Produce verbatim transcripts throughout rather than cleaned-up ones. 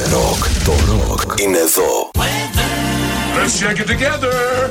Ροκ, το ροκ είναι εδώ. Let's check it together.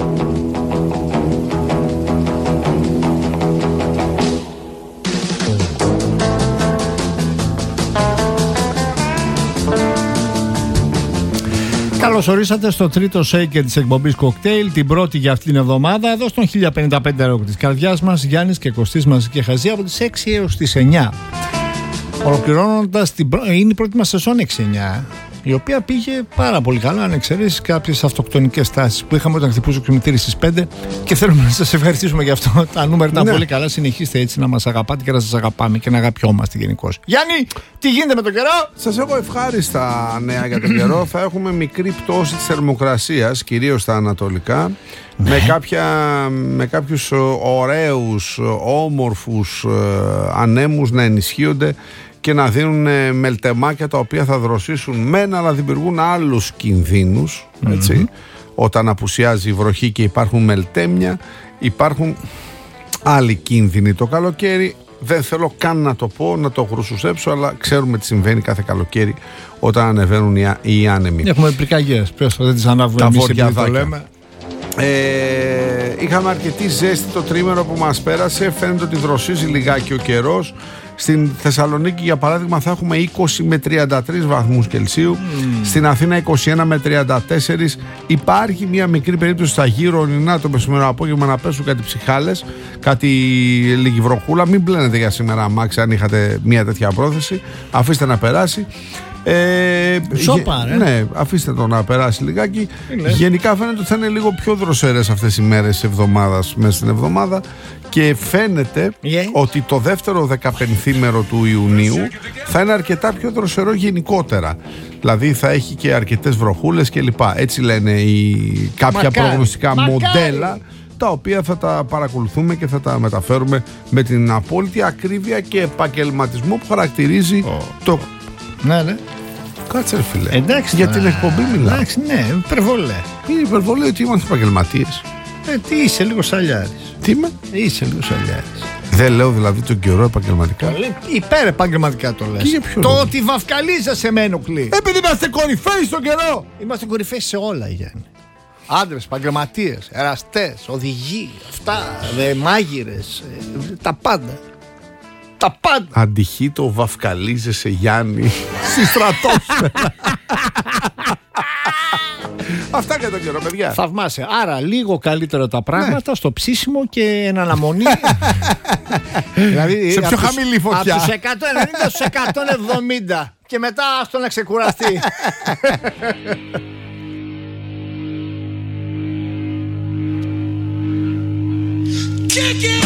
Καλώς ορίσατε στο τρίτο shaker της εκπομπής Cocktail, την πρώτη για αυτήν την εβδομάδα, εδώ στον χίλια πενήντα πέντε ροκ της καρδιάς μας, Γιάννης και Κωστής μαζί και Χαζή από τις έξι έως τις εννιά. Ολοκληρώνοντας, την προ... είναι η πρώτη μας σεζόν έξι εννιά, η οποία πήγε πάρα πολύ καλά, αν εξαιρέσεις κάποιες αυτοκτονικές τάσεις που είχαμε όταν χτυπούσε ο κινητήρι στις πέντε, και θέλουμε να σας ευχαριστήσουμε για αυτό. Τα νούμερα ήταν ναι. πολύ καλά. Συνεχίστε έτσι να μας αγαπάτε και να σας αγαπάμε και να αγαπιόμαστε γενικώς. Γιάννη, τι γίνεται με τον καιρό? Σας έχω ευχάριστα νέα για τον καιρό. Θα έχουμε μικρή πτώση της θερμοκρασίας, κυρίως στα ανατολικά. Ναι. Με, κάποια, με κάποιους ωραίους, όμορφους ανέμους να ενισχύονται και να δίνουν μελτεμάκια τα οποία θα δροσίσουν μεν, αλλά δημιουργούν άλλους κινδύνους, έτσι. Mm-hmm. Όταν απουσιάζει η βροχή και υπάρχουν μελτέμια, υπάρχουν άλλοι κίνδυνοι. Το καλοκαίρι δεν θέλω καν να το πω, να το χρουσουσέψω, αλλά ξέρουμε τι συμβαίνει κάθε καλοκαίρι όταν ανεβαίνουν οι, οι άνεμοι. Έχουμε πυρκαγιές, πες το, δεν τις ανάβουμε εμείς επειδή το λέμε. Ε, είχαμε αρκετή ζέστη το τρίμηνο που μας πέρασε. Φαίνεται ότι δροσίζει λιγάκι ο καιρός. Στην Θεσσαλονίκη, για παράδειγμα, θα έχουμε είκοσι με τριάντα τρεις βαθμούς Κελσίου. Mm. Στην Αθήνα είκοσι ένα με τριάντα τέσσερα. Υπάρχει μια μικρή περίπτωση στα γύρω ορεινά το μεσημερινό απόγευμα να πέσουν κάτι ψυχάλες, κάτι λίγη βροχούλα. Μην πλένετε για σήμερα αμάξι αν είχατε μια τέτοια πρόθεση. Αφήστε να περάσει. Ε, Σόπα, γε, ναι, αφήστε το να περάσει λιγάκι. Είναι. Γενικά φαίνεται ότι θα είναι λίγο πιο δροσερές αυτές οι μέρες της εβδομάδας, μέσα στην εβδομάδα, και φαίνεται yeah. ότι το δεύτερο δεκαπενθήμερο του Ιουνίου θα είναι αρκετά πιο δροσερό γενικότερα. Δηλαδή θα έχει και αρκετές βροχούλες κλπ. Έτσι λένε οι κάποια Μακάρι. προγνωστικά Μακάρι. μοντέλα, τα οποία θα τα παρακολουθούμε και θα τα μεταφέρουμε με την απόλυτη ακρίβεια και επαγγελματισμό που χαρακτηρίζει oh. το... Ναι, ναι. Κάτσε ρε φίλε. Εντάξει, για την εκπομπή μιλάω. Εντάξει, ναι, υπερβολέ. Είναι υπερβολέ ότι είμαστε επαγγελματίες. Ε, τι είσαι, λίγο σαλιάρης. Τι είμαι? Είσαι λίγο σαλιάρης. Δεν λέω δηλαδή τον καιρό επαγγελματικά. Υπέρ επαγγελματικά το λες. Το λόγο? Ότι βαφκαλίζεσαι με ενοχλεί. Επειδή είμαστε κορυφαίοι στον καιρό. Είμαστε κορυφαίοι σε όλα, Γιάννη. Άντρες, επαγγελματίες, εραστές, οδηγοί, αυτά, δε, μάγειρες, τα πάντα. Τα πάντα. Αντυχεί το βαφκαλίζεσαι, Γιάννη, στη στρατόσφαιρα. Αυτά για τον καιρό, παιδιά. Θαυμάσαι. Άρα λίγο καλύτερα τα πράγματα, ναι, στο ψήσιμο και εν αναμονή. Δηλαδή, σε πιο χαμηλή φωτιά. Από τους εκατόν ενενήντα στους εκατόν εβδομήντα. Και μετά άστο να ξεκουραστεί. Kick it!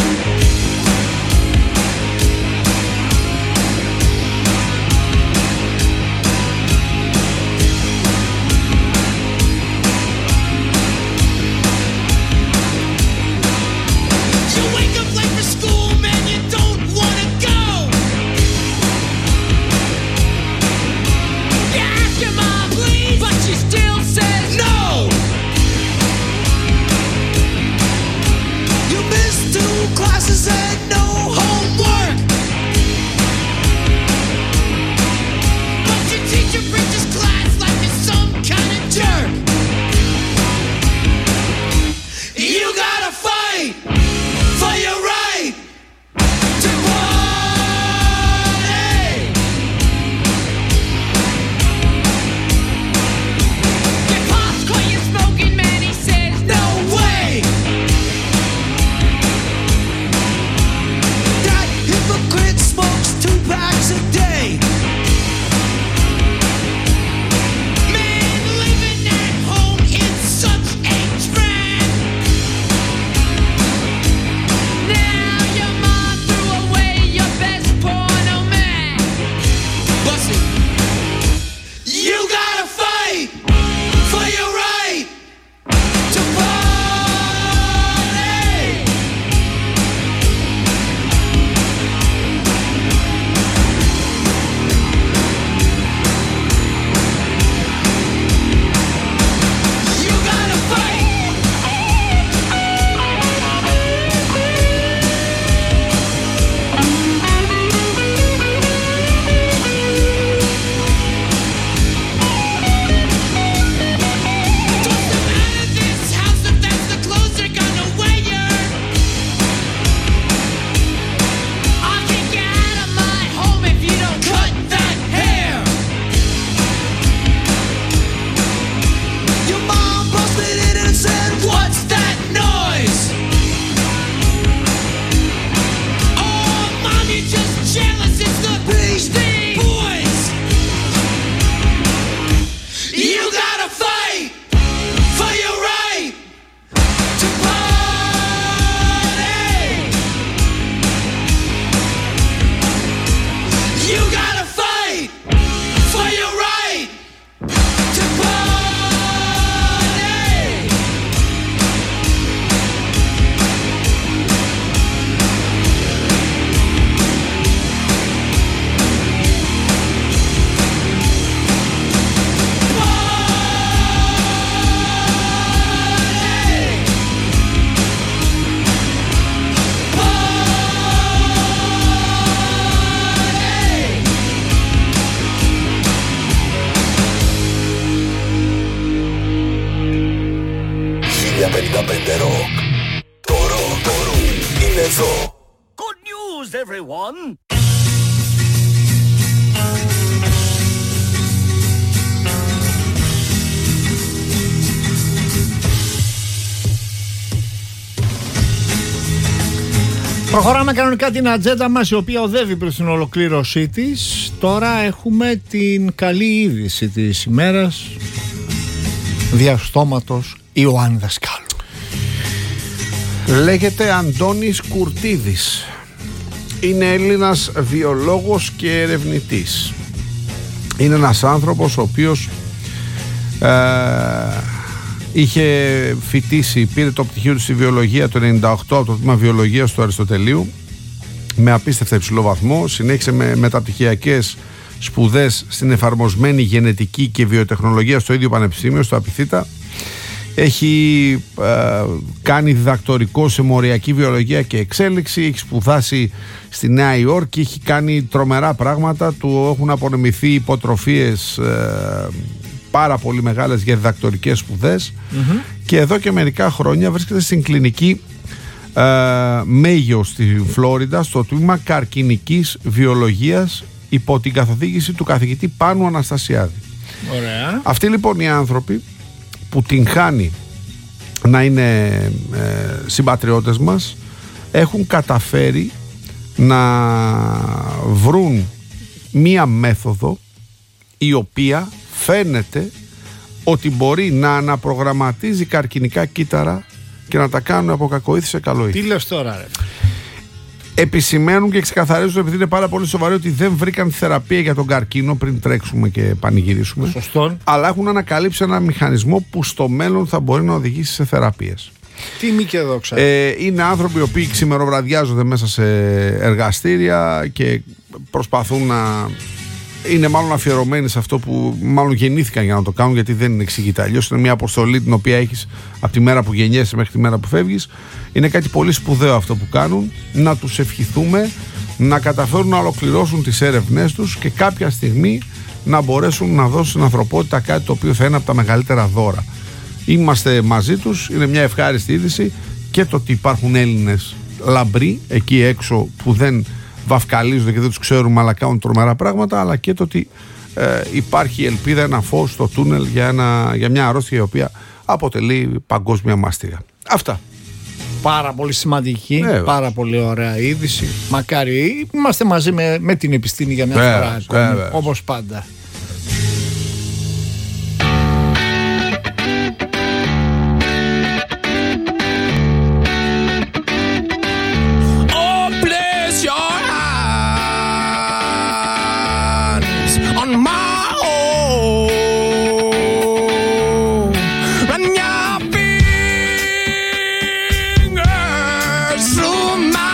She's still πενήντα πέντε Rock. Το ροκ είναι εδώ. Good news, everyone! Προχωράμε κανονικά την ατζέντα μας, η οποία οδεύει προς την ολοκλήρωσή της. Τώρα έχουμε την καλή είδηση της ημέρας, διαστόματος Ιωάννη Δασκάλου. Λέγεται Αντώνης Κουρτίδης. Είναι Έλληνας βιολόγος και ερευνητής. Είναι ένας άνθρωπος ο οποίος ε, είχε φοιτήσει, πήρε το πτυχίο του στη βιολογία το ενενήντα οκτώ από το τμήμα βιολογίας του Αριστοτελείου με απίστευτα υψηλό βαθμό. Συνέχισε με μεταπτυχιακές σπουδές στην εφαρμοσμένη γενετική και βιοτεχνολογία στο ίδιο πανεπιστήμιο, στο Απιθύτα. Έχει ε, κάνει διδακτορικό σε μοριακή βιολογία και εξέλιξη, έχει σπουδάσει στη Νέα Υόρκη, έχει κάνει τρομερά πράγματα, του έχουν απονεμηθεί υποτροφίες ε, πάρα πολύ μεγάλες για διδακτορικές σπουδές, mm-hmm. και εδώ και μερικά χρόνια βρίσκεται στην κλινική ε, Μέγιο στη Φλόριντα, στο τμήμα καρκινικής βιολογίας υπό την καθοδήγηση του καθηγητή Πάνου Αναστασιάδη. Ωραία. Αυτοί λοιπόν οι άνθρωποι που την χάνει να είναι ε, συμπατριώτες μας έχουν καταφέρει να βρουν μία μέθοδο η οποία φαίνεται ότι μπορεί να αναπρογραμματίζει καρκινικά κύτταρα και να τα κάνουν από κακοήθη σε καλοήθη. Τι λες τώρα, ρε? Επισημαίνουν και ξεκαθαρίζουν, επειδή είναι πάρα πολύ σοβαρό, ότι δεν βρήκαν θεραπεία για τον καρκίνο πριν τρέξουμε και πανηγυρίσουμε. Σωστό. Αλλά έχουν ανακαλύψει ένα μηχανισμό που στο μέλλον θα μπορεί να οδηγήσει σε θεραπείες. Τι μη και εδώ ξέρω. Ε, είναι άνθρωποι οι οποίοι ξημεροβραδιάζονται μέσα σε εργαστήρια και προσπαθούν να... είναι μάλλον αφιερωμένοι σε αυτό που μάλλον γεννήθηκαν για να το κάνουν, γιατί δεν είναι εξηγητά. Αλλιώς είναι μια αποστολή την οποία έχεις από τη μέρα που γεννιέσαι μέχρι τη μέρα που φεύγεις. Είναι κάτι πολύ σπουδαίο αυτό που κάνουν. Να τους ευχηθούμε να καταφέρουν να ολοκληρώσουν τις έρευνές τους και κάποια στιγμή να μπορέσουν να δώσουν στην ανθρωπότητα κάτι το οποίο θα είναι από τα μεγαλύτερα δώρα. Είμαστε μαζί τους, είναι μια ευχάριστη είδηση, και το ότι υπάρχουν Έλληνες λαμπροί εκεί έξω που δεν βαφκαλίζονται και δεν τους ξέρουμε αλλά κάνουν τρομερά πράγματα, αλλά και το ότι ε, υπάρχει ελπίδα, ένα φως στο τούνελ για, ένα, για μια αρρώστια η οποία αποτελεί παγκόσμια μάστιγα. Αυτά. Πάρα πολύ σημαντική, Βέβαια. πάρα πολύ ωραία είδηση. Μακάρι είμαστε μαζί με, με την επιστήμη για μια Βέβαια, φορά, βέβαια. όπως πάντα.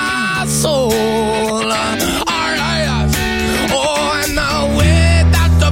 The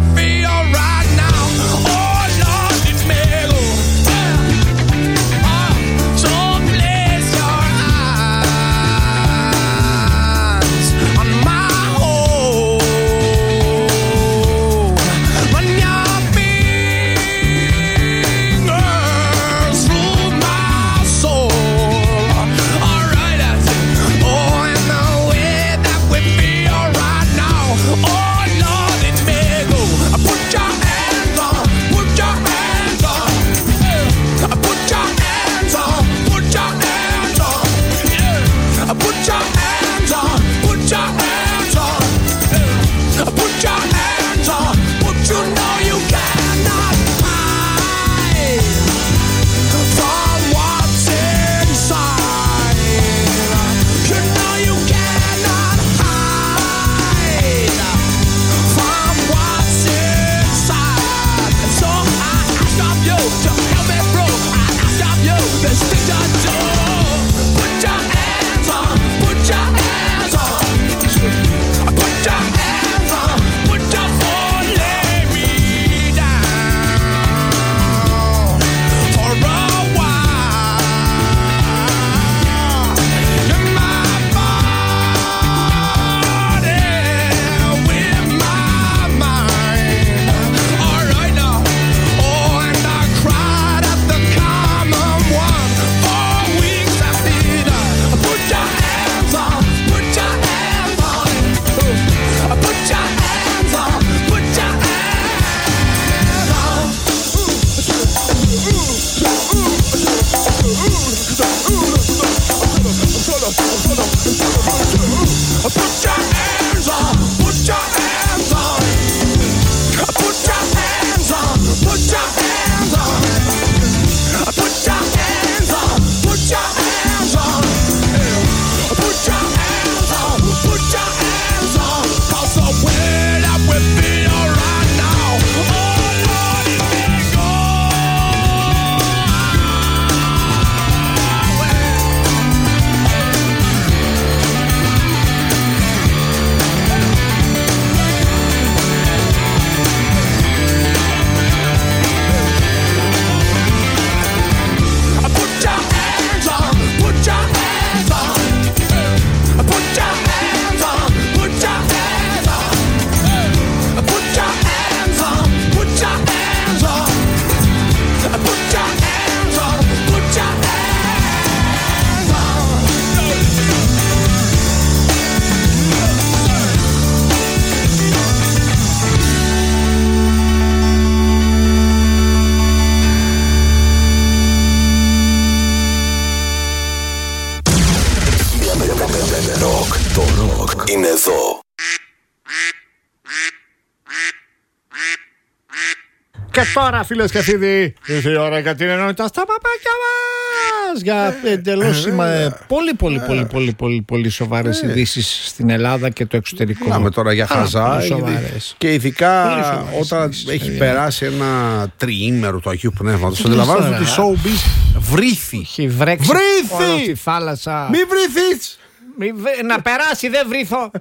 Και τώρα, φίλες και φίλοι, ήρθε η ώρα για την ενότητα στα παπάκια μας για εντελώς πολύ πολύ πολύ πολύ πολύ πολύ σοβαρές ειδήσεις στην Ελλάδα και το εξωτερικό. Μιλάμε τώρα για χαζά και ειδικά όταν έχει περάσει ένα τριήμερο του Αγίου Πνεύματος. Αντιλαμβάνομαι ότι showbiz βρήθη. Έχει βρέξει όλη τη θάλασσα. Μη βρήθεις. Να περάσει, δεν βρήθω.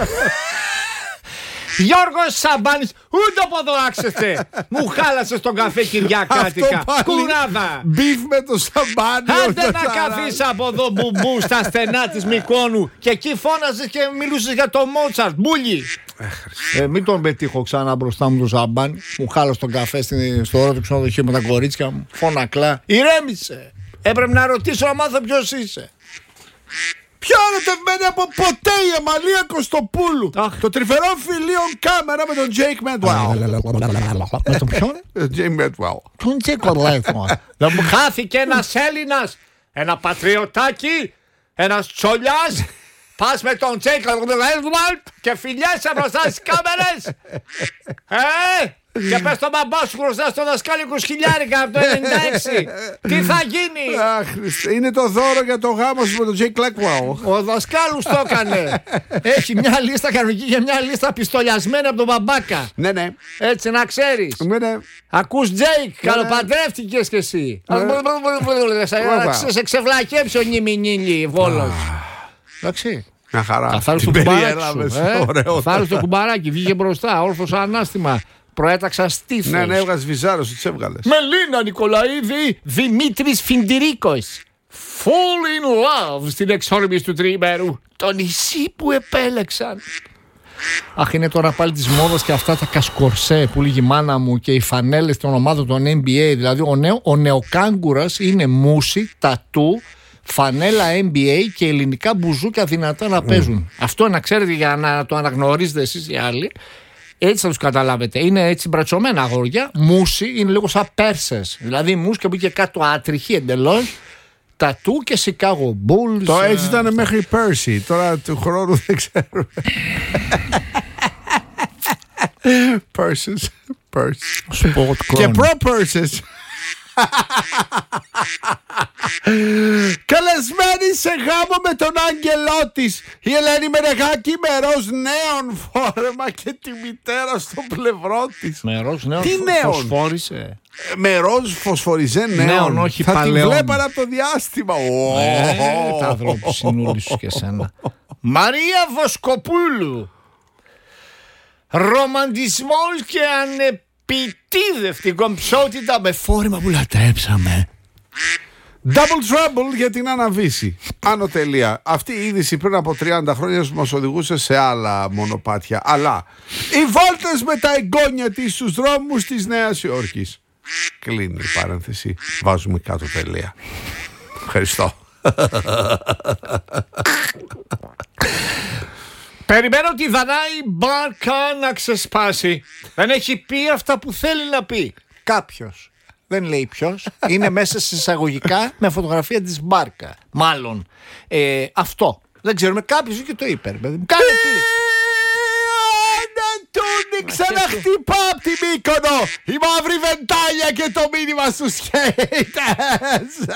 Γιώργος Σαμπάνης, ούτε από εδώ άξεστε. Μου χάλασες τον καφέ Κυριακάτικα. Κουράδα. Μπιφ με το Σαμπάνι. Άντε να καθίσεις από εδώ μπουμπού στα στενά της Μυκόνου. Και εκεί φώναζες και μιλούσες για το Μότσαρτ. Μπούλι. Ε, μην τον πετύχω ξανά μπροστά μου τον Σαμπάνι. Μου χάλασε τον καφέ στο όρο του ξενοδοχείου με τα κορίτσια μου. Φωνακλά. Ηρέμησε. Έπρεπε να ρωτήσω να μάθω ποιος είσαι. Ποιο ερωτευμένη από ποτέ η Αμαλία Κωστοπούλου. Το τρυφερό φιλίον κάμερα με τον Jake Medwell. Με τον ποιον? Jake Medwell. Τον Jake Medwell. Δεν μου χάθηκε ένας Έλληνας. Ένα πατριωτάκι. Ένας τσολιάς. Πας με τον Jake Medwell και φιλιέσαι μπροστά στις κάμερες. Ε! Και πες τον μπαμπά σου χρωστά στο δασκάλι είκοσι χιλιάρικα από το ενενήντα έξι. Τι θα γίνει? Αχ, είναι το δώρο για το γάμο σου με τον Jake Blackwell. Ο δασκάλους το έκανε. Έχει μια λίστα κανονική και μια λίστα πιστολιασμένη από τον μπαμπάκα. Ναι, ναι. Έτσι να ξέρεις. Ναι, ναι. Ακούς Jake, καλοπαντρεύτηκες κι εσύ. Σε ξεβλακέψει ο Νιμινίλη Βόλος. Εντάξει. Μια χαρά. Καθάρισε το κουμπαράκι σου. Καθάρισε το κουμπαράκι, βγήκε μπροστά, όρθωσε ανάστημα. Προέταξα στήθος. Ναι, ναι, έβγαζε βυζάρο, τις έβγαλες. Μελίνα Νικολαίδη, Δημήτρης Φιντηρίκος. Fall in love στην εξόρμηση του τριήμερου. Το νησί που επέλεξαν. Αχ, είναι τώρα πάλι της μόδας και αυτά τα κασκορσέ που λέγει η μάνα μου και οι φανέλες των ομάδων των N B A. Δηλαδή ο, νέο, ο νεοκάγκουρας είναι μουσι, τατού, φανέλα N B A και ελληνικά μπουζούκια δυνατά να παίζουν. Mm. Αυτό να ξέρετε για να το αναγνωρίζετε εσείς οι άλλοι. Έτσι θα τους καταλάβετε. Είναι έτσι μπρατσωμένα αγόρια. Μουσι είναι λίγο σαν Πέρσες. Δηλαδή μουσι και από εκεί και κάτω άτριχη εντελώς. Τατού και Chicago Bulls. Το έτσι ήταν μέχρι πέρσι. Τώρα του χρόνου δεν ξέρω. Πέρσες. Και προ-Πέρσες. Καλεσμένη σε γάμο με τον άγγελό της η Ελένη Μενεγάκη με ροζ νέον φόρεμα και τη μητέρα στο πλευρό της. Με ροζ νέον φωσφόρησε. Με ροζ φωσφοριζέ νέον. Νέον, όχι θα παλαιόν. τη βλέπανα από το διάστημα. Ε, τα ανθρώπου συνούλη σου και σένα. Μαρία Βοσκοπούλου. Ρομαντισμός και ανεπιτίδευτη κομψότητα με φόρημα που λατρέψαμε. Double trouble για την Άννα Βύση. Άνω τελεία. Αυτή η είδηση πριν από τριάντα χρόνια μας οδηγούσε σε άλλα μονοπάτια. Αλλά οι βόλτες με τα εγγόνια της στους δρόμους της Νέας Υόρκης. Κλείνει η παρένθεση. Βάζουμε κάτω τελεία. Ευχαριστώ. Περιμένω τη Δανάη Μπάρκα να ξεσπάσει. Δεν έχει πει αυτά που θέλει να πει. Κάποιος. Δεν λέει ποιος. Είναι μέσα σε εισαγωγικά με φωτογραφία της Μπάρκα. Μάλλον. Ε, αυτό. Δεν ξέρουμε. Κάποιος και το είπε. Κάνε κλικ. Αντούνι ξαναχτυπά απ' τη Μύκονο. Η μαύρη βεντάλια και το μήνυμα στους χέιτες.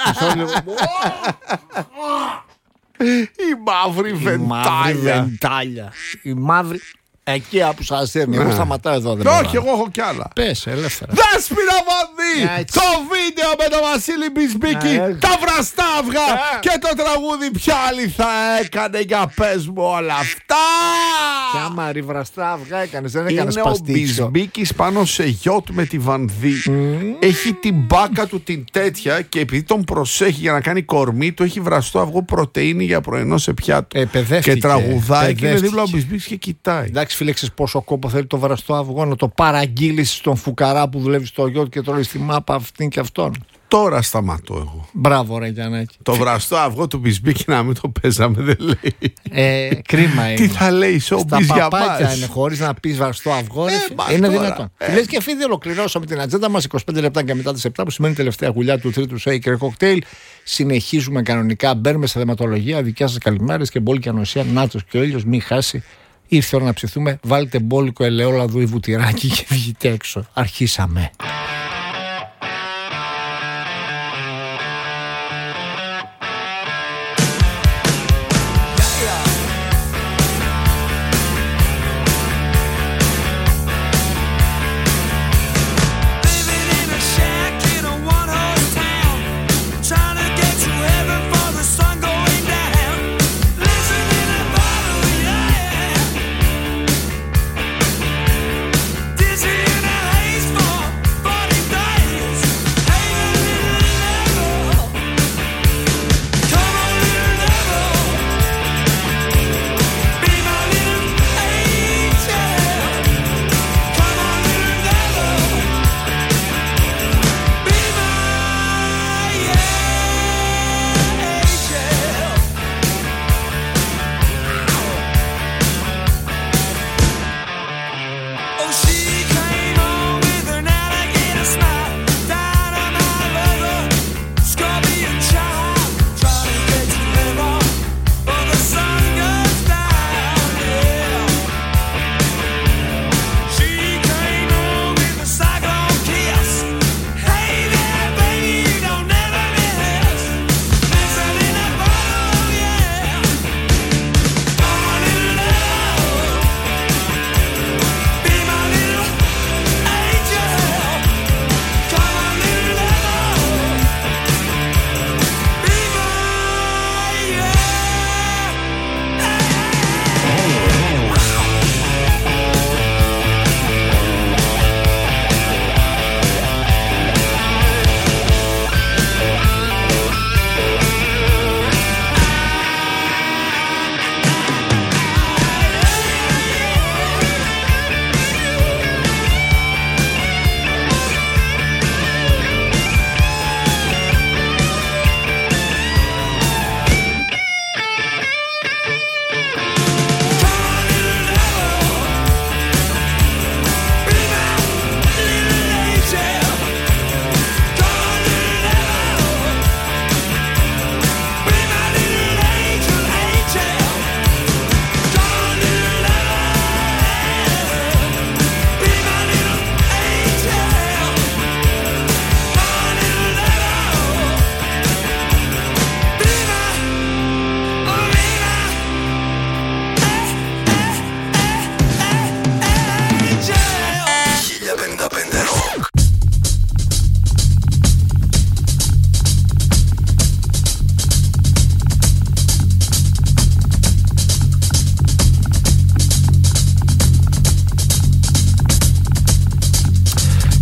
Η μαύρη βεντάλια. Η μαύρη. Εκεί που σας έρνει. Εγώ σταματάω εδώ. Όχι, εγώ έχω κι άλλα. Πες, ελεύθερα. Δέσποινα Βανδύ! Το βίντεο με τον Βασίλη Μπισμπίκη, τα βραστά αυγά και το τραγούδι ποια άλλη θα έκανε, για πες μου όλα αυτά. Ποια μαρή βραστά αυγά έκανες, δεν έκανες παστίτσιο. Είναι ο Μπισμπίκης πάνω σε γιότ με τη Βανδύ. Έχει την μπάκα του την τέτοια και επειδή τον προσέχει για να κάνει κορμί του, έχει βραστό αυγό πρωτεΐνη για πρωινό σε πιάτο. Και τραγουδάει και είναι δίπλα ο Μπισμπίκης και κοιτάει. Εντάξει φίλε, ξέρεις πόσο κόπο θέλει το βραστό αυγό να το παραγγείλεις στον φουκαρά που δουλεύει στο γιότ και τρώει στη μάπα αυτήν και αυτόν. Τώρα σταματώ εγώ. Μπράβο ρε Γιαννάκη. Το βραστό αυγό του Μπισμπίκη να μην το παίζαμε, δεν λέει. Ε, κρίμα είναι. Τι θα λέει σομπις για μας. Στα παπάκια είναι, χωρίς να πεις βραστό αυγό. Ε, είναι τώρα δυνατόν. Ε. Λες και αφήνει ολοκληρώσαμε την ατζέντα μας είκοσι πέντε λεπτά και μετά τις επτά που σημαίνει τελευταία γουλιά του τρίτου Shaker Cocktail. Συνεχίζουμε κανονικά, μπαίνουμε σε θεματολογία. Δικιά σας καλημέρες και μπόλικη ανοσία. Νάτος και ο ήλιος, μη χάσει. Ήρθε ώρα να ψηθούμε. Βάλτε μπόλικο ελαιόλαδο ή βουτυράκι και βγείτε έξω. Αρχίσαμε.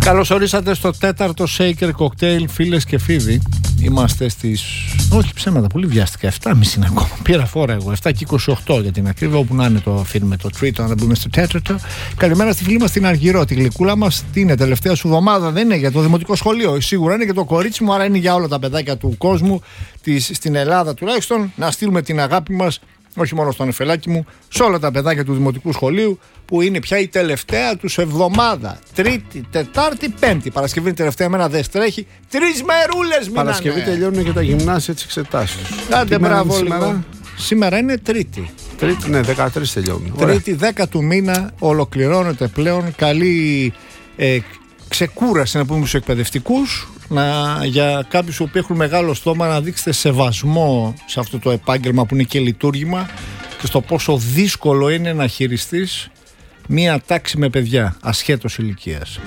Καλώς ορίσατε στο τέταρτο Shaker Cocktail, φίλες και φίλοι. Είμαστε στις... όχι ψέματα, πολύ βιάστηκα. εφτά και μισή είναι ακόμα. Πήρα φόρα εγώ. εφτά και είκοσι οκτώ για την ακρίβεια, όπου να είναι το αφήνουμε το τρίτο, να μπούμε στο τέταρτο. Καλημέρα στη φίλη μας την Αργυρό. Τη γλυκούλα μας. Τι είναι, τελευταία σου εβδομάδα δεν είναι για το δημοτικό σχολείο. Σίγουρα είναι για το κορίτσι μου, άρα είναι για όλα τα παιδάκια του κόσμου, της, στην Ελλάδα τουλάχιστον. Να στείλουμε την αγάπη μας, όχι μόνο στον εφελάκι μου, σε όλα τα παιδάκια του δημοτικού σχολείου, που είναι πια η τελευταία τους εβδομάδα. Τρίτη, Τετάρτη, Πέμπτη. Παρασκευή είναι τελευταία μέρα, δεν τρέχει. Τρεις μερούλες μείνανε. Παρασκευή τελειώνουν και τα γυμνάσια τις εξετάσεις. Άντε, μπράβο σήμερα. Σήμερα είναι Τρίτη. Τρίτη, ναι, δεκατρείς τελειώνουν. Τρίτη, δέκα του μήνα, ολοκληρώνεται πλέον. Καλή ε, ξεκούραση να πούμε στους εκπαιδευτικούς. Να, για κάποιους που έχουν μεγάλο στόμα, να δείξετε σεβασμό σε αυτό το επάγγελμα που είναι και λειτουργήμα και στο πόσο δύσκολο είναι να χειριστείς μία τάξη με παιδιά ασχέτως ηλικίας.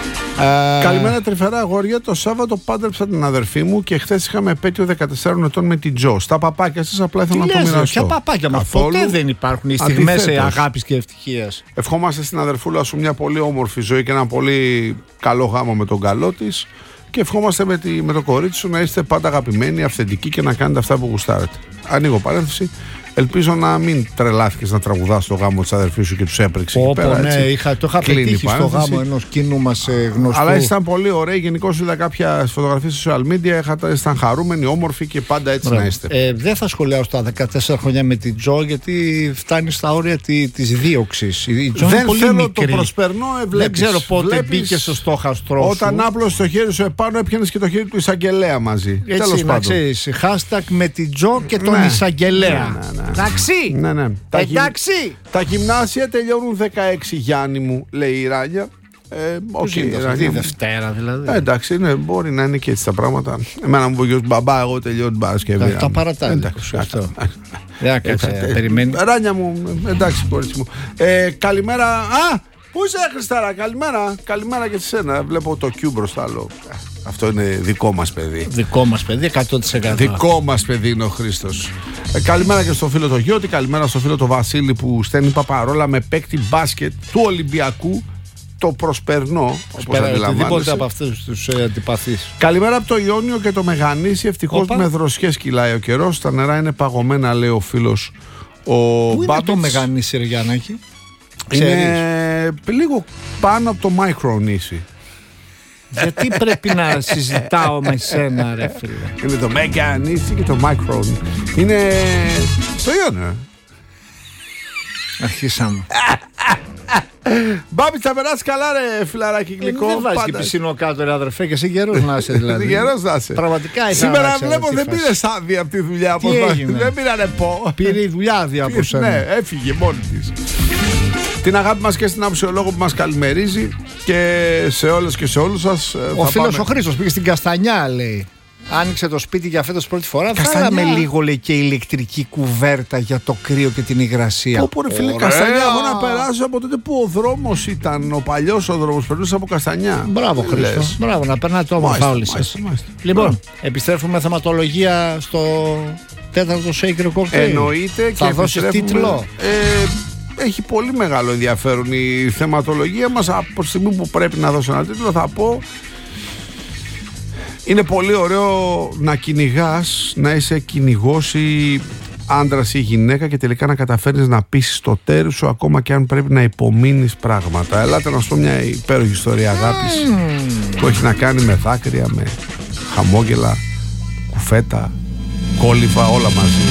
Καλημέρα τρυφερά αγόρια. Το Σάββατο πάντρεψα την αδερφή μου και χθες είχαμε επέτειο δεκατεσσάρων ετών με την Τζο. Στα παπάκια σας απλά ήθελα να το μοιραστώ. Ποια παπάκια μας? Ποτέ δεν υπάρχουν οι στιγμές αγάπης και ευτυχίας. Ευχόμαστε στην αδερφούλα σου μια πολύ όμορφη ζωή και ένα πολύ καλό γάμο με τον καλό της. Και ευχόμαστε με, τη, με το κορίτσι σου να είστε πάντα αγαπημένοι, αυθεντικοί και να κάνετε αυτά που γουστάρετε. Ανοίγω παρένθεση. Ελπίζω να μην τρελάθηκες να τραγουδάς στο γάμο της αδερφής σου και τους έπρεξε. Όπω ναι, είχα, το είχα πετύχει στο γάμο ενός κοινού μας γνωστού. Αλλά ήσταν πολύ ωραίοι. Γενικώς είδα κάποια φωτογραφίες στα social media. Ήσταν χαρούμενοι, όμορφοι και πάντα έτσι Μπράβο. Να είστε. Ε, δεν θα σχολιάσω τα δεκατέσσερα χρόνια με την Τζο, γιατί φτάνει στα όρια τη, της δίωξης. Η Τζο δεν είναι πολύ θέλω μικρή. Το προσπερνώ, ευλέπεις. Δεν ξέρω πότε Βλέπεις, μπήκε στο στόχαστρό σου. Όταν άπλωσες το χέρι σου επάνω, έπιανες και το χέρι του εισαγγελέα μαζί. Έτσι, τέλος να ξέρεις, hashtag με την Τζο και τον ναι. εισαγγελέα. Ναι, ναι, ναι. Εντάξει. Ναι, ναι. Εντάξει. Τα γυμνάσια τελειώνουν δεκαέξι, Γιάννη μου, λέει η Ράνια. Ε, okay, αυτή η Δευτέρα δηλαδή. Ε, εντάξει, ναι, μπορεί να είναι και έτσι τα πράγματα. Εμένα μου πει ο μπαμπά, εγώ τελειώνω την Παρασκευή. Τα παρατάει. Αυτό. Δεν κάτσε, περιμένει. Ράνια μου, εντάξει, κορίτσι μου. Ε, καλημέρα. Α, πού είσαι, Χριστάρα, καλημέρα. Καλημέρα και σε σένα. Βλέπω το Q μπροστά, λέω. Αυτό είναι δικό μας παιδί. Δικό μας παιδί, εκατό τοις εκατό. Δικό μας παιδί είναι ο Χρήστος. Ε, καλημέρα και στο φίλο το Γιώτη. Καλημέρα στο φίλο το Βασίλη που στέλνει παπαρόλα με παίκτη μπάσκετ του Ολυμπιακού. Το προσπερνώ, όπως αντιλαμβάνεσαι. Οτιδήποτε από αυτούς τους ε, αντιπαθείς. Καλημέρα από το Ιόνιο και το Μεγανήσι. Ευτυχώς με δροσιές κυλάει ο καιρός. Τα νερά είναι παγωμένα, λέει ο φίλος ο Πού Μπάτος. είναι το Μεγανήσι, ρε Γιάννακη? Είναι λίγο πάνω από το Μικρονήσι. Γιατί πρέπει να συζητάω με σένα, ρε φίλε? Είναι το Μεγανήσι και το Μικρον. Είναι στο Ιόνιο. Αρχίσαμε. Μπάμπη, θα περάσει καλά, ρε φιλαράκι γλυκό. Ε, δεν βάζεις και πισινό κάτω, ρε αδερφέ, και εσύ γερός να είσαι δηλαδή. Γερός να είσαι. Πραγματικά ήθελα. Σήμερα βλέπω δεν πήρες άδεια από τη δουλειά. Τι έγινε? Δεν πήρανε πω. Πήρε η δουλειά άδεια από σένα. Ναι, έφυγε μόνη της. Την αγάπη μας και στην αψιολόγο που μας καλημερίζει και σε όλες και σε όλους σας. Ο φίλος ο Χρήστος πήγε στην Καστανιά, λέει. Άνοιξε το σπίτι για φέτος πρώτη φορά. Καστανιά. Φάγαμε λίγο, λέει, και ηλεκτρική κουβέρτα για το κρύο και την υγρασία. Πω, πω, ρε φίλε, Καστανιά. Εγώ να περάσω από τότε που ο δρόμος ήταν, ο παλιός ο δρόμος, περνούσε από Καστανιά. Μπράβο, Χρήστο. Μπράβο, να περνάτε όμορφα όλοι σας. Λοιπόν, μάλιστα. Επιστρέφουμε θεματολογία στο τέταρτο Shaker Cocktail. Εννοείται. Θα και δώσει τίτλο. Ε, έχει πολύ μεγάλο ενδιαφέρον η θεματολογία μας. Από τη στιγμή που πρέπει να δώσω ένα τίτλο, θα πω. Είναι πολύ ωραίο να κυνηγάς, να είσαι κυνηγός ή άντρας ή γυναίκα και τελικά να καταφέρνεις να πείσεις το τέρι σου, ακόμα και αν πρέπει να υπομείνεις πράγματα. Ελάτε να σου πω μια υπέροχη ιστορία αγάπης mm. που έχει να κάνει με δάκρυα, με χαμόγελα, κουφέτα, κόλληβα, όλα μαζί.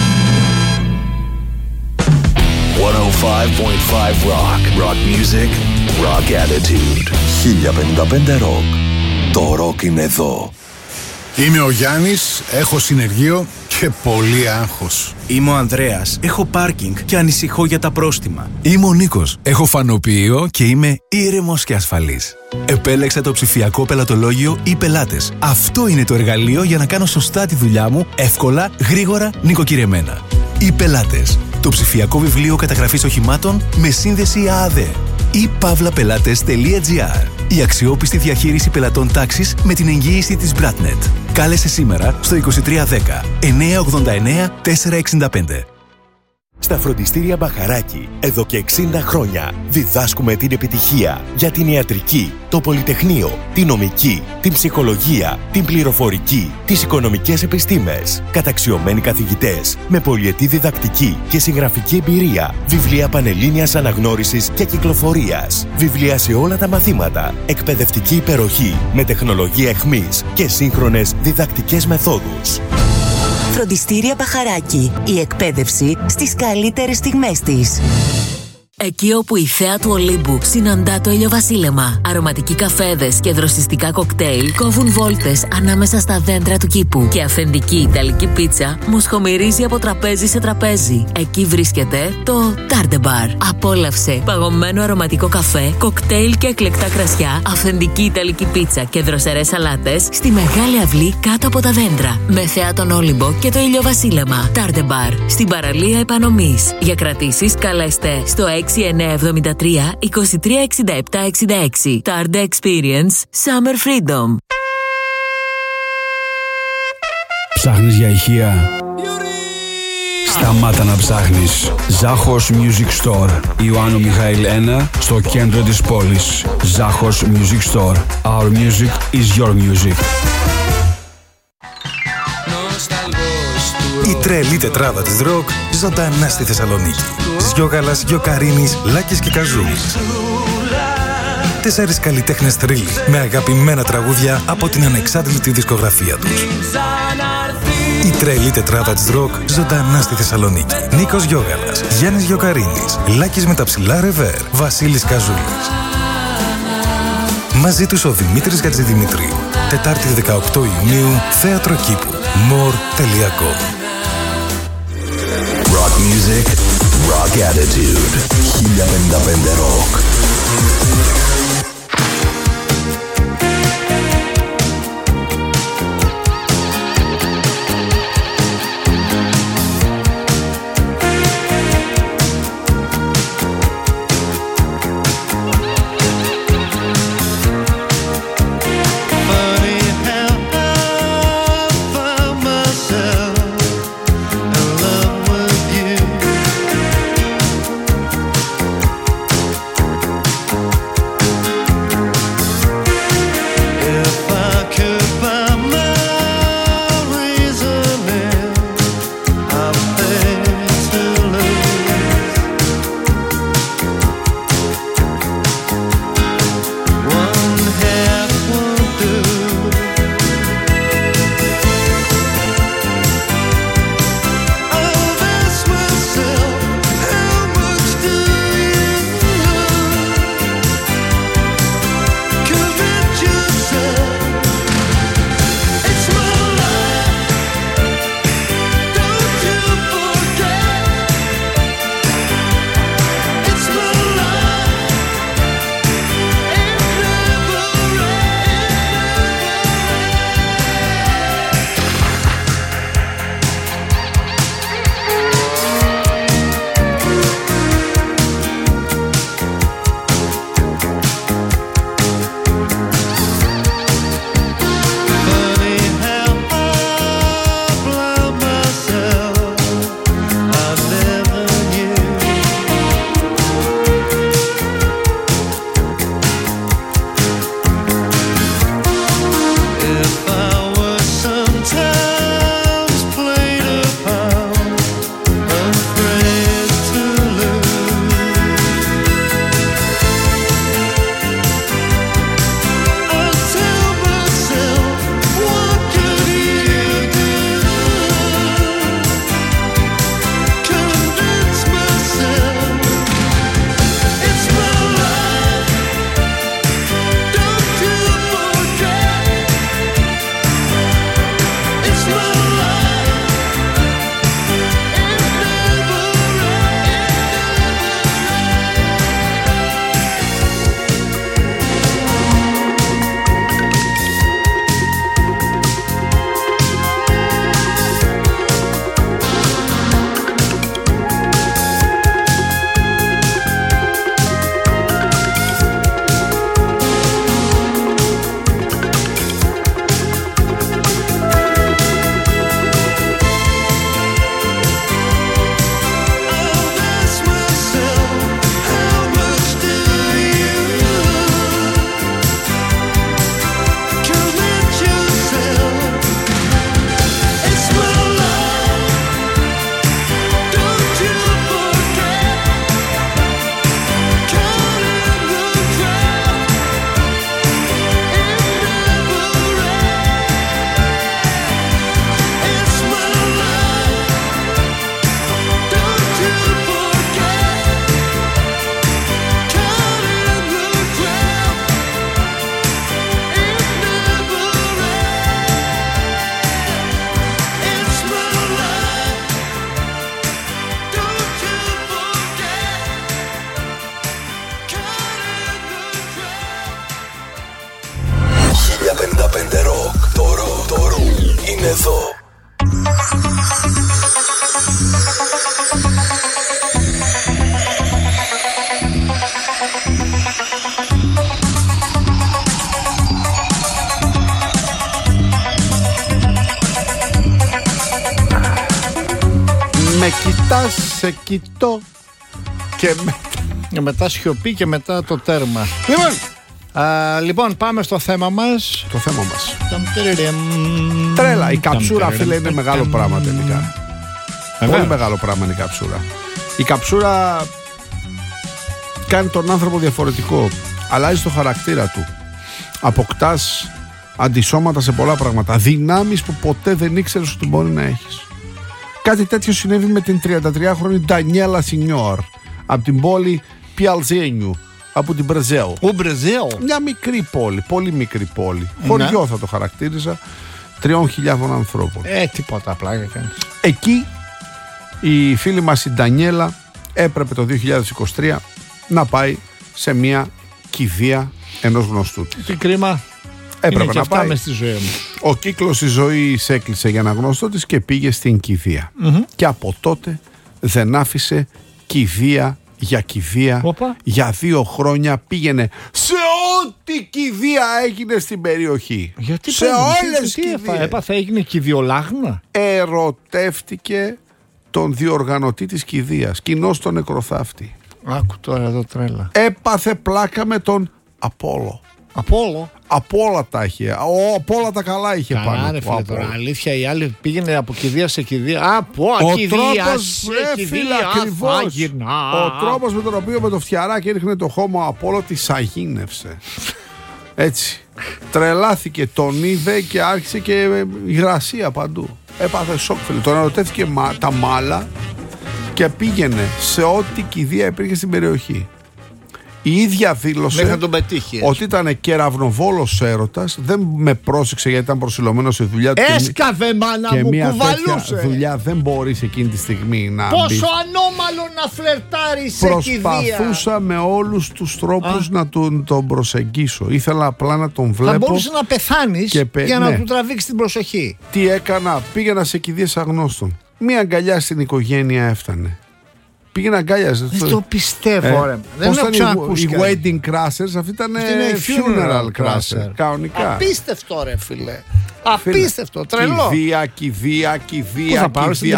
εκατόν πέντε κόμμα πέντε Rock. Rock music, rock attitude. χίλια πενήντα πέντε Rock. Το ροκ είναι εδώ. Είμαι ο Γιάννης, έχω συνεργείο και πολύ άγχος. Είμαι ο Ανδρέας, έχω πάρκινγκ και ανησυχώ για τα πρόστιμα. Είμαι ο Νίκος, έχω φανοποιείο και είμαι ήρεμος και ασφαλής. Επέλεξα το ψηφιακό πελατολόγιο ή-Πελάτες. Αυτό είναι το εργαλείο για να κάνω σωστά τη δουλειά μου, εύκολα, γρήγορα, νοικοκυρεμένα. Οι-Πελάτες. Το ψηφιακό βιβλίο καταγραφής οχημάτων με σύνδεση ΑΑΔΕ. ή παύλα πελάτες τελεία τζι άρ. Η αξιόπιστη διαχείριση πελατών τάξης με την εγγύηση της Bratnet. Κάλεσε σήμερα στο είκοσι τρία δέκα εννιακόσια ογδόντα εννέα τετρακόσια εξήντα πέντε. Στα φροντιστήρια Μπαχαράκι, εδώ και εξήντα χρόνια, διδάσκουμε την επιτυχία για την ιατρική, το πολυτεχνείο, την νομική, την ψυχολογία, την πληροφορική, τις οικονομικές επιστήμες. Καταξιωμένοι καθηγητές, με πολυετή διδακτική και συγγραφική εμπειρία. Βιβλία πανελλήνιας αναγνώρισης και κυκλοφορίας. Βιβλία σε όλα τα μαθήματα. Εκπαιδευτική υπεροχή, με τεχνολογία εχμής και σύγχρονες διδακτικές μεθόδους. Φροντιστήρια Μπαχαράκι. Η εκπαίδευση στις καλύτερες στιγμές της. Εκεί όπου η θέα του Ολύμπου συναντά το ηλιοβασίλεμα. Αρωματικοί καφέδες και δροσιστικά κοκτέιλ κόβουν βόλτες ανάμεσα στα δέντρα του κήπου. Και αυθεντική ιταλική πίτσα μοσχομυρίζει από τραπέζι σε τραπέζι. Εκεί βρίσκεται το Tarde Bar. Απόλαυσε παγωμένο αρωματικό καφέ, κοκτέιλ και εκλεκτά κρασιά, αυθεντική ιταλική πίτσα και δροσερές σαλάτες στη μεγάλη αυλή κάτω από τα δέντρα. Με θέα τον Όλυμπο και το ηλιοβασίλεμα. Tarde Bar. Στην παραλία Επανομής. Για κρατήσεις καλέστε στο έξι εννιά εβδομήντα τρία είκοσι τρία εξήντα επτά εξήντα έξι. Tarde Experience Summer Freedom. Ψάχνεις για ηχεία? Σταμάτα να ψάχνεις. Ζάχος Music Store. Ιωάννου Μιχαήλ ένα, στο κέντρο της πόλης. Ζάχος Music Store. Our music is your music. Η τρελή τετράδα της ροκ ζωντανά στη Θεσσαλονίκη. Γιώγαλας, Γιοκαρίνης, Λάκης και Καζούλης. Τέσσερις καλλιτέχνες θρύλοι με αγαπημένα τραγούδια από την ανεξάρτητη δισκογραφία τους. Η τρελή τετράδα της ροκ ζωντανά στη Θεσσαλονίκη. Νίκος Γιώγαλας, Γιάννης Γιοκαρίνης, Λάκης με τα ψηλά ρεβέρ, Βασίλης Καζούλης. Μαζί τους ο Δημήτρης Χατζηδημητρίου. Τετάρτη δεκαοκτώ Ιουνίου, Θέατρο Κήπου. more τελεία com. Rock music, rock attitude. χίλια πενήντα πέντε Rock. κοιτάς, σε κοιτώ. Και μετά. Και μετά σιωπή και μετά το τέρμα. Λοιπόν, α, λοιπόν πάμε στο θέμα μας. Το θέμα μας. Τρέλα. Η καψούρα, φίλε, είναι μεγάλο πράγμα τελικά. Πολύ μεγάλο πράγμα είναι η καψούρα. Η καψούρα κάνει τον άνθρωπο διαφορετικό. Αλλάζει το χαρακτήρα του. Αποκτάς αντισώματα σε πολλά πράγματα. Δυνάμεις που ποτέ δεν ήξερες ότι μπορεί να έχεις. Κάτι τέτοιο συνέβη με την τριαντατριάχρονη Ντανιέλα Σινιόρ από την πόλη Πιαλζένιου, από την Μπρεζέλ. Ο Μπρεζέλ. Μια μικρή πόλη, πολύ μικρή πόλη. Ναι. Χωριό θα το χαρακτήριζα, τριών χιλιάδων ανθρώπων. Ε, τίποτα πλάκα κάνεις. Εκεί η φίλη μας η Ντανιέλα έπρεπε το δύο χιλιάδες είκοσι τρία να πάει σε μια κηδεία ενός γνωστού της. Τι κρίμα. Έπρεπε είναι να πάει. Μες στη ζωή μου. Ο κύκλος της ζωής έκλεισε για ένα γνωστό της και πήγε στην κηδεία. Mm-hmm. Και από τότε δεν άφησε κηδεία για κηδεία. Οπα. Για δύο χρόνια πήγαινε σε ό,τι κηδεία έγινε στην περιοχή. Γιατί σε πέρα, όλες τι, τις τι έπα, έπαθε, έγινε κηδιολάγνα. Ερωτεύτηκε τον διοργανωτή της κηδείας, κοινώς τον νεκροθάφτη. Άκου τώρα εδώ τρέλα. Έπαθε πλάκα με τον Απόλλω. Απόλλω. Από όλα τα είχε. Ο, από όλα τα καλά είχε Καλά, πάνω. Ρε, φίλε, τώρα, αλήθεια, η άλλη πήγαινε από κηδεία σε κηδεία. Από κηδεία σε κηδεία. Ακριβώς. Ο τρόπος με τον οποίο με το φτιαράκι έριχνε το χώμα Απόλλω τη αγίνευσε. Έτσι. Τρελάθηκε, τον είδε και άρχισε και υγρασία παντού. Έπαθε σοκ, φίλε. Τον ερωτεύτηκε τα μάλα και πήγαινε σε ό,τι κηδεία υπήρχε στην περιοχή. Η ίδια δήλωσε τον πετύχει, ότι ήταν κεραυνοβόλος έρωτας. Δεν με πρόσεξε γιατί ήταν προσιλωμένος στη δουλειά του. Έσκαβε μάνα και μου, μια κουβαλούσε. τέτοια δουλειά δεν μπορείς εκείνη τη στιγμή να Πόσο μπεις. ανώμαλο να φλερτάρεις σε κηδεία. Προσπαθούσα με όλους τους τρόπους Α. να τον, τον προσεγγίσω. Ήθελα απλά να τον βλέπω. Θα μπορούσε να πεθάνεις πε... για να ναι. του τραβήξει την προσοχή. Τι έκανα, πήγαινα σε κηδείες αγνώστων. Μία αγκαλιά στην οικογένεια έφτανε. Πήγαινε αγκάλιαζε. Δεν το πιστεύω, ρε. Δεν ήταν οι, οι wedding crashers, αυτή ήταν funeral crasher. Κανονικά. Απίστευτο, ρε φίλε. Απίστευτο, τρελό. Κηδεία, κηδεία, κηδεία.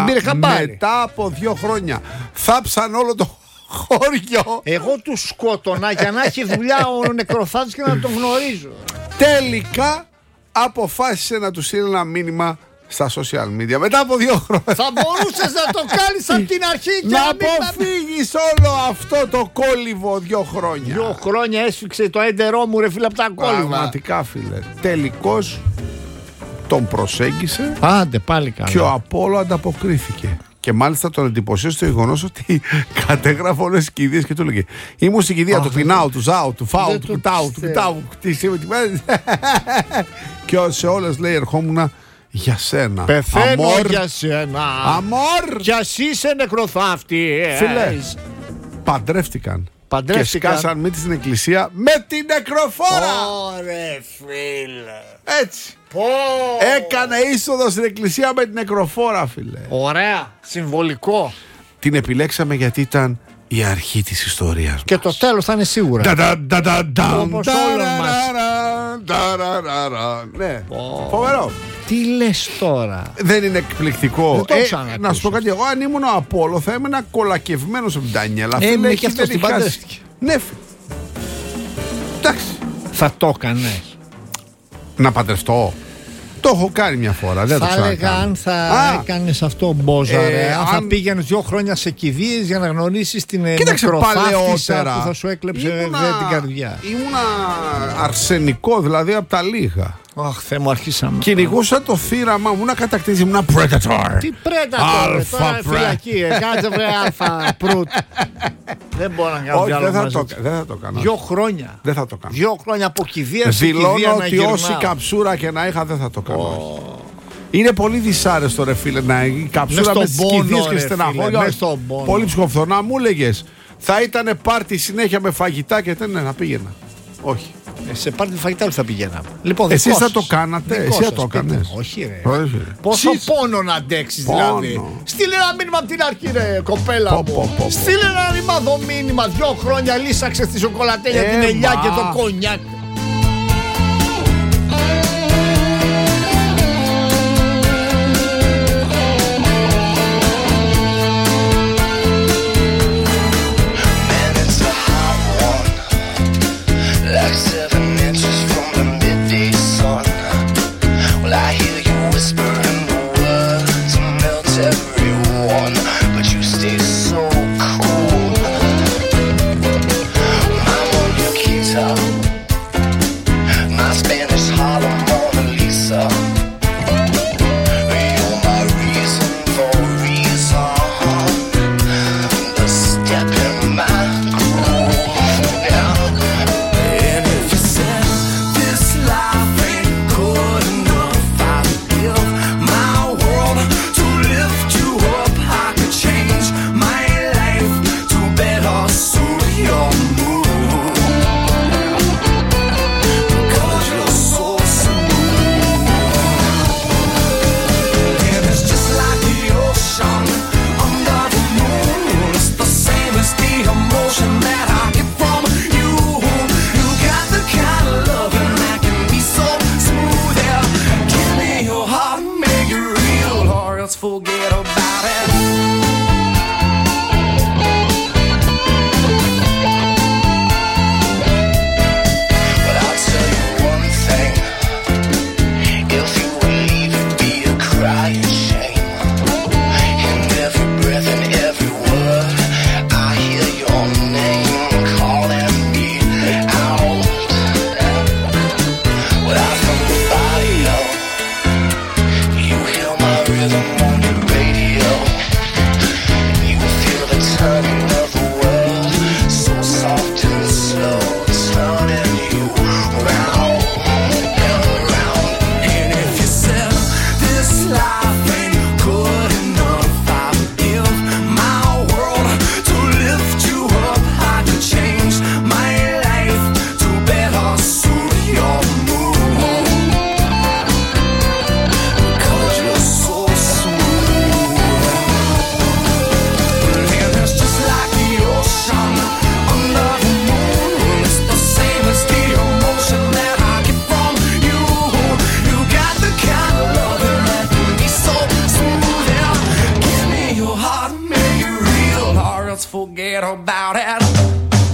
Μετά από δύο χρόνια θάψαν όλο το χωριό. Εγώ του σκότωνα για να έχει δουλειά ο νεκροθάτης και να τον γνωρίζω. Τελικά αποφάσισε να του στείλει ένα μήνυμα στα social media μετά από δύο χρόνια. Θα μπορούσες να το κάνεις από την αρχή και να αποφύγεις όλο αυτό το κόλληβο δύο χρόνια. Δύο χρόνια έσφιξε το έντερό μου, ρε φίλε, από τα κόλληβα. Πραγματικά, φίλε. Τελικώς τον προσέγγισε. Άντε, πάλι καλά. Και ο Απόλλω ανταποκρίθηκε. Και μάλιστα τον εντυπωσίασε το γεγονός ότι κατέγραφε όλες τις κηδείες και του έλεγε: ήμουν στην κηδεία του πεινάου, του ζάου, του φάου, του κουτάου, του κουτάου. Και σε όλες λέει ερχόμουν για σένα. Πεθαίνω Αμόρ. για σένα. Αμόρ. Κι ας είσαι νεκροθάφτη. Φίλε, παντρεύτηκαν. Παντρεύτηκαν. Και σκάσαν μύτη στην εκκλησία με την νεκροφόρα. Ωρε φίλε. Έτσι. Πω. Έκανε είσοδο στην εκκλησία με την νεκροφόρα, φίλε. Ωραία. Συμβολικό. Την επιλέξαμε γιατί ήταν η αρχή της ιστορίας μας. Και το τέλος θα είναι σίγουρα. Όπως όλων μας. Ναι. Φοβερό. Τι λες τώρα. Δεν είναι εκπληκτικό. Δεν το ε, να σου πω κάτι, εγώ αν ήμουν ο Απόλλω θα ήμουν κολακευμένος από την Ντανιέλα. Ε, ναι, και αυτό την παντρεύτηκε. Ναι, φίλε. Εντάξει. Θα το έκανες. Να παντρευτώ. Το έχω κάνει μια φορά. Δεν θα το έλεγα αν θα έκανες αυτό μπόζα, ε, ρε. Αν, αν θα πήγαινες δύο χρόνια σε κηδείες για να γνωρίσεις την νεκροθάφτισσα που θα σου έκλεψε ήμουνα, δε, την καρδιά. Ήμουνα αρσενικό, δηλαδή από τα λίγα. Αχ, Θεέ μου, αρχίσαμε. Κυνηγούσα το θύραμα μου να κατακτήσει, ήμουνα predator. Τι predator, τώρα φυλακή, κάτσε βρε αλφα προύτ. Δεν μπορώ να κάνω διάλογο μαζί. Δεν θα το κάνω. Δύο χρόνια. Δεν θα το κάνω. Δύο χρόνια από κηδεία σε κηδεία να δηλώνω ότι γυρνάω. όση καψούρα και να είχα δεν θα το κάνω. Oh. Είναι πολύ δυσάρεστο, ρε φίλε, να η καψούρα με τις κηδείες και στεναχώρια. Πολύ ψυχοφθονά. Μου έλεγες θα ήταν πάρτι συνέχεια με φαγητά και δεν να πήγαινα. Όχι. Ε, σε πάρτι φαγητά θα πηγαίναμε. Λοιπόν, εσείς θα το κάνατε, εσύ θα το έκανες. Όχι, ρε. Όχι. Πόσο Σεις... πόνο να αντέξεις, δηλαδή. Στείλε ένα μήνυμα από την αρχή, ρε κοπέλα πω, μου. Πω, πω, πω. Στείλε ένα ρημάδο μήνυμα. Δυο χρόνια λύσαξες τη σοκολατέλια, ε, την ελιά και το κονιάκ. about it.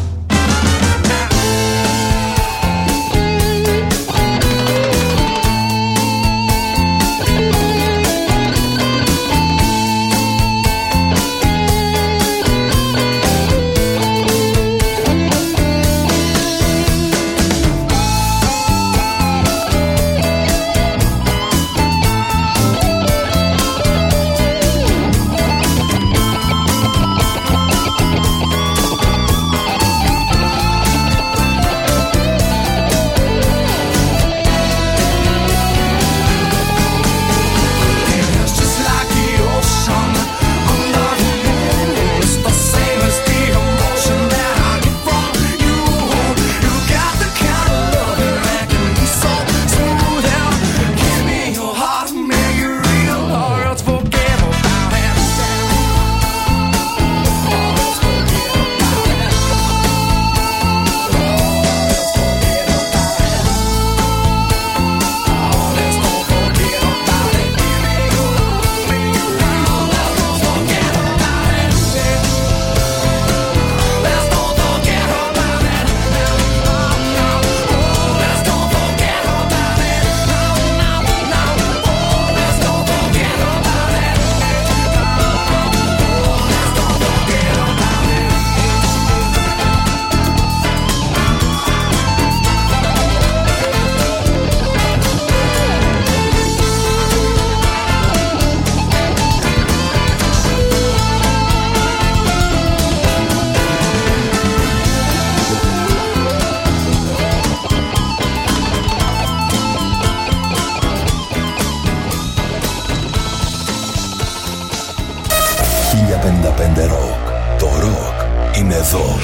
χίλια πενήντα πέντε Rock. Το ροκ είναι εδώ.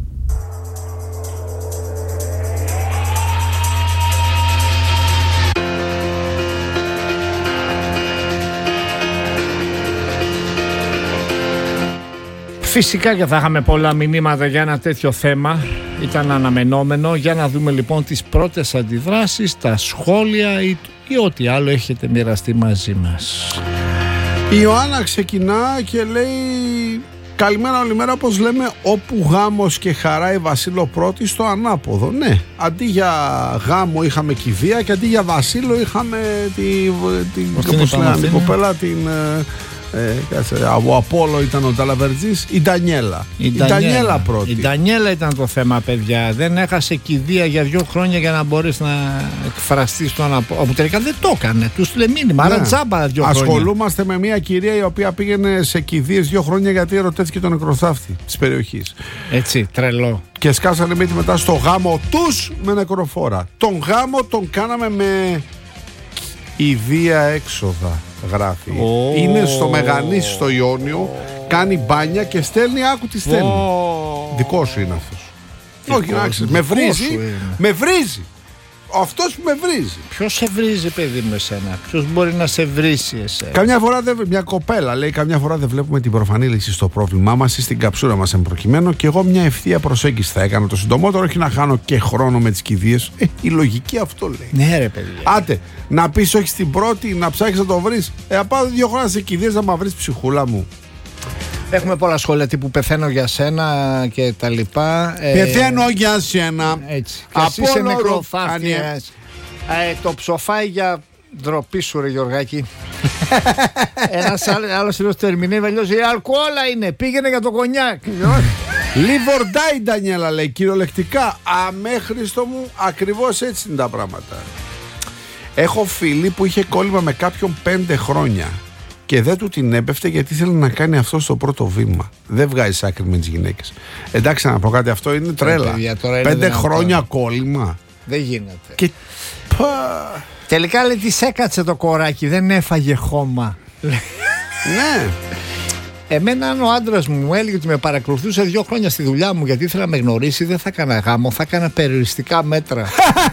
Φυσικά και θα είχαμε πολλά μηνύματα για ένα τέτοιο θέμα. Ήταν αναμενόμενο. Για να δούμε λοιπόν τις πρώτες αντιδράσεις, τα σχόλια ή, ή ό,τι άλλο έχετε μοιραστεί μαζί μας. Η Ιωάννα ξεκινά και λέει: καλημέρα όλη μέρα, όπως λέμε, όπου γάμος και χαρά η Βασίλο πρώτη στο ανάποδο. Ναι, αντί για γάμο είχαμε κηδεία και αντί για Βασίλο είχαμε την τη, κοπέλα την... Ε, κάτσε, ο Απόλλω ήταν ο Ταλαβερτζής, η Ντανιέλα. Η, η Ντανιέλα πρώτη. Η Ντανιέλα ήταν το θέμα, παιδιά. Δεν έχασε κηδεία για δύο χρόνια για να μπορείς να εκφραστείς στον Απόλλω. Όπου τελικά δεν το έκανε. Του στείλε μήνυμα. Άρα τζάμπα δύο χρόνια. Ασχολούμαστε με μια κυρία η οποία πήγαινε σε κηδείες δύο χρόνια γιατί ερωτέθηκε τον νεκροθάφτη της περιοχής. Έτσι, τρελό. Και σκάσανε μύτη μετά στο γάμο τους με νεκροφόρα. Τον γάμο τον κάναμε με ιδία έξοδα. Γράφει. Oh. Είναι στο Μεγανήσι στο Ιόνιο, oh. κάνει μπάνια και στέλνει, άκου τι στέλνει. Oh. Δικό σου είναι αυτός. Όχι, να ξέρεις, με βρίζει, με βρίζει. Αυτός που με βρίζει. Ποιος σε βρίζει, παιδί μου, εσένα? Ποιος μπορεί να σε βρίσει εσένα? Καμιά φορά δεν, μια κοπέλα λέει, καμιά φορά δεν βλέπουμε την προφανή λύση στο πρόβλημά μας ή στην καψούρα μας εν προκειμένου, και εγώ μια ευθεία προσέγγιση θα έκανα το συντομότερο, όχι να χάνω και χρόνο με τις κηδείες. Ε, η λογική αυτό λέει. Ναι, ρε παιδί. Άντε, να πεις όχι στην πρώτη, να ψάξεις να το βρεις. Ε, πάω δύο χρόνια σε κηδείες να μα βρεις, ψυχούλα μου. Έχουμε πολλά σχόλια τύπου πεθαίνω για σένα και τα λοιπά. Πεθαίνω ε, για σένα. Έτσι. Και εσύ είσαι νεκροφάφτιας. Ε, το ψοφάει για ντροπή σου, ρε Γιωργάκη. Ένας άλλος είναι το ερμηνεύει αλλιώς. Η αλκοόλα είναι. Πήγαινε για το κονιάκ. Live or die, Ντανιέλα, λέει κυριολεκτικά. Αμέχριστο μου, ακριβώς έτσι είναι τα πράγματα. Έχω φίλη που είχε κόλλημα με κάποιον πέντε χρόνια και δεν του την έπεφτε γιατί ήθελε να κάνει αυτό στο πρώτο βήμα. Δεν βγάζει άκρη με τις γυναίκες. Εντάξει, να πω κάτι, αυτό είναι τρέλα. Παιδιά, Πέντε δυνατό. χρόνια κόλλημα. Δεν γίνεται. Και... τελικά λέει της έκατσε το κοράκι, δεν έφαγε χώμα. Ναι. Εμένα, αν ο άντρας μου μου έλεγε ότι με παρακολουθούσε δύο χρόνια στη δουλειά μου γιατί ήθελα να με γνωρίσει, δεν θα έκανα γάμο, θα έκανα περιοριστικά μέτρα.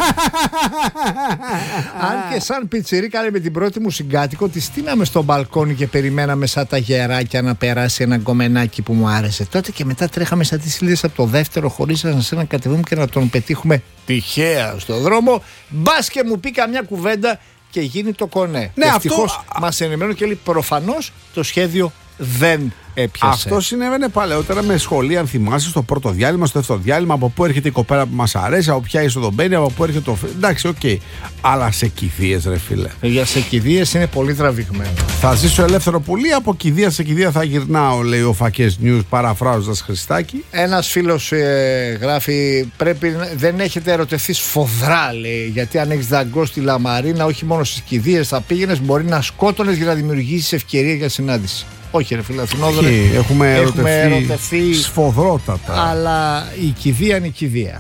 Αν και σαν πιτσιρίκα, λέει, με την πρώτη μου συγκάτοικο, τη στείναμε στο μπαλκόνι και περιμέναμε σαν τα γεράκια να περάσει ένα γκομενάκι που μου άρεσε. Τότε και μετά τρέχαμε σαν τις ήλιες από το δεύτερο, χωρίς να σε να κατεβούμε και να τον πετύχουμε τυχαία στο δρόμο. Μπας και μου πει καμιά κουβέντα και γίνει το κονέ. Ναι, ευτυχώς αυτό... μας ενημερώνει και λέει προφανώς το σχέδιο δεν έπιασε. Αυτό συνέβαινε παλαιότερα με σχολεία, αν θυμάσαι, στο πρώτο διάλειμμα, στο δεύτερο διάλειμμα. Από πού έρχεται η κοπέλα που μας αρέσει, από ποια είσοδο μπαίνει, από πού έρχεται το. Εντάξει, οκ. Okay. Αλλά σε κηδείες, ρε φίλε. Για σε κηδείες είναι πολύ τραβηγμένο. Θα ζήσω ελεύθερο πουλί, από κηδεία σε κηδεία θα γυρνάω, λέει ο Φακές News, παραφράζοντας Χριστάκη. Ένας φίλος ε, γράφει: πρέπει, δεν έχετε ερωτευτεί σφοδρά, λέει. Γιατί αν έχεις δαγκώσει τη Λαμαρίνα, όχι μόνο στις κηδείες θα πήγαινες, μπορεί να σκότωνες για να δημιουργήσεις ευκαιρία για συνάντηση. Όχι, ρε φίλε Αθηνόδωρε. Έχουμε ερωτευτεί, ερωτευτεί σφοδρότατα. Αλλά η κηδεία είναι η κηδεία.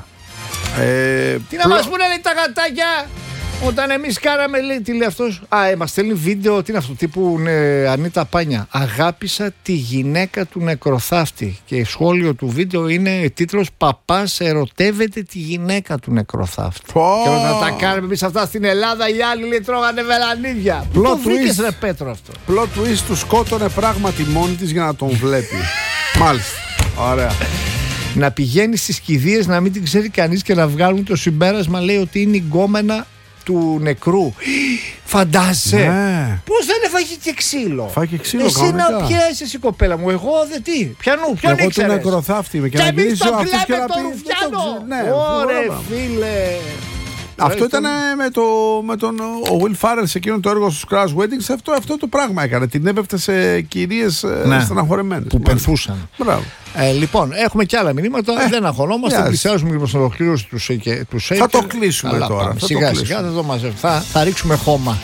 Ε, Τι να μας πούνε, λέει, τα γατάκια όταν εμείς κάναμε, λέει, τι λέει αυτός. Α, ε, μας στέλνει βίντεο, τι είναι αυτό, τύπου ε, Ανίτα Πάνια. Αγάπησα τη γυναίκα του νεκροθάφτη. Και σχόλιο του βίντεο είναι τίτλος «Παπάς ερωτεύεται τη γυναίκα του νεκροθάφτη». Oh. Και όταν τα κάνουμε εμείς αυτά στην Ελλάδα, οι άλλοι, λέει, τρώγανε βελανίδια. Πού το βρήκες, ρε Πέτρο, αυτό? Plot twist, του σκότωνε πράγματι μόνη της για να τον βλέπει. Μάλιστα. Ωραία. Να πηγαίνει στις κηδείες, να μην την ξέρει κανείς και να βγάλουν το συμπέρασμα, λέει, ότι είναι η γκόμενα του νεκρού. Φαντάζεσαι. Ναι. Πώς δεν έφαγε και ξύλο. Φάγε ξύλο. Εσύ να πιέσεις εσύ, κοπέλα μου. Εγώ δεν τι. Πιανού, ποιον εγώ ήξερες? Εγώ τον νεκροθάφτη είμαι. Και, και να εμείς το κλαίμε το Ρουφιάνο. Ναι, Ωρε φίλε. Αυτό ήταν με, το, με τον ο Will Farrell σε εκείνο το έργο στους Crash Weddings. Αυτό, αυτό το πράγμα έκανε. Την έπεφτε σε κυρίες, ναι, στεναχωρεμένες που πενθούσαν. Μπράβο. Ε, λοιπόν, έχουμε και άλλα μηνύματα. Ε, δεν αγχωνόμαστε. Πλησιάζουμε και προς την ολοκλήρωση του Shaker. Θα το κλείσουμε. Καλά, τώρα. Θα σιγά το σιγά θα το μαζεύουμε. Θα, θα ρίξουμε χώμα.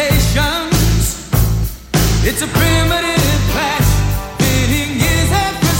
It's a primitive clash, fitting years have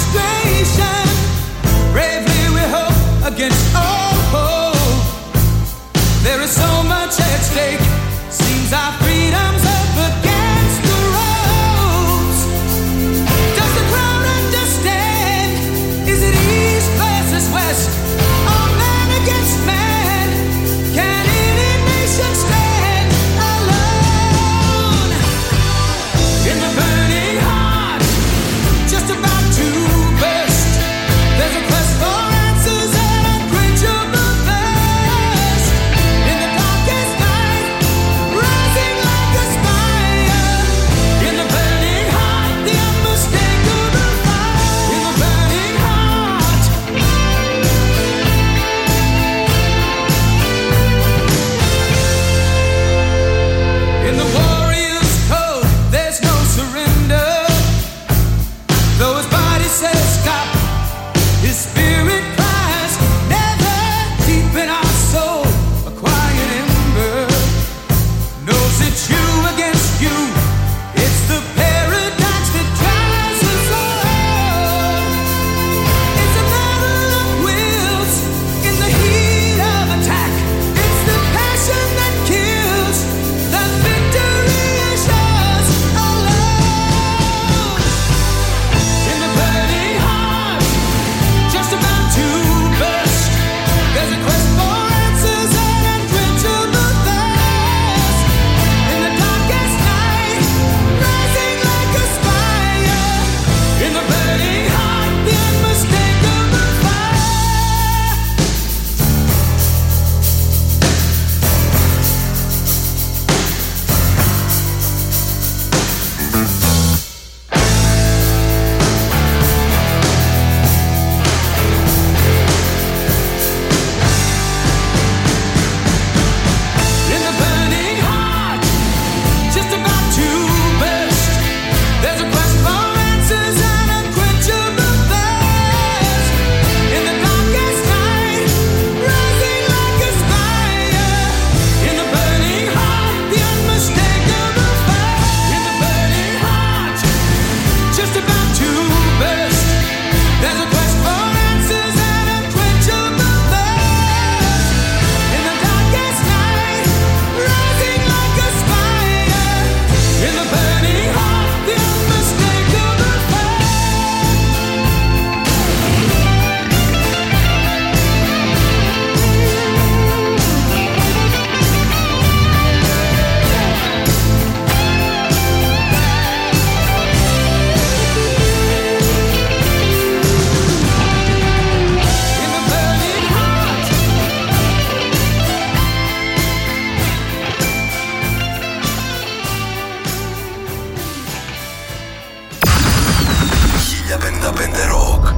χίλια πενήντα πέντε Rock.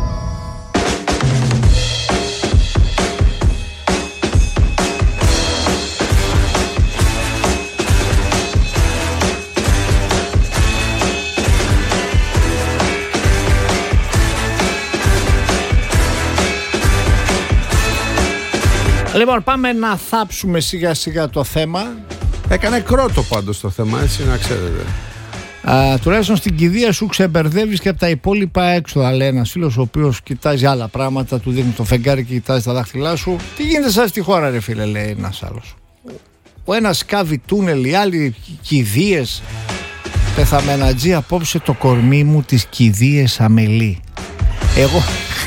Λοιπόν, πάμε να θάψουμε σιγά σιγά το θέμα. Έκανε κρότο πάντως το θέμα, έτσι να ξέρετε. Α, τουλάχιστον στην κηδεία σου ξεμπερδεύεις και από τα υπόλοιπα έξοδα, λέει ένας φίλος ο οποίος κοιτάζει άλλα πράγματα, του δίνει το φεγγάρι και κοιτάζει τα δάχτυλά σου. Τι γίνεται σας στη χώρα, ρε φίλε, λέει ένας άλλος. Ο ένας κάβει τούνελ, οι άλλοι κηδείες. Πεθαμενατζή, απόψε το κορμί μου τις κηδείες αμελεί. Εγώ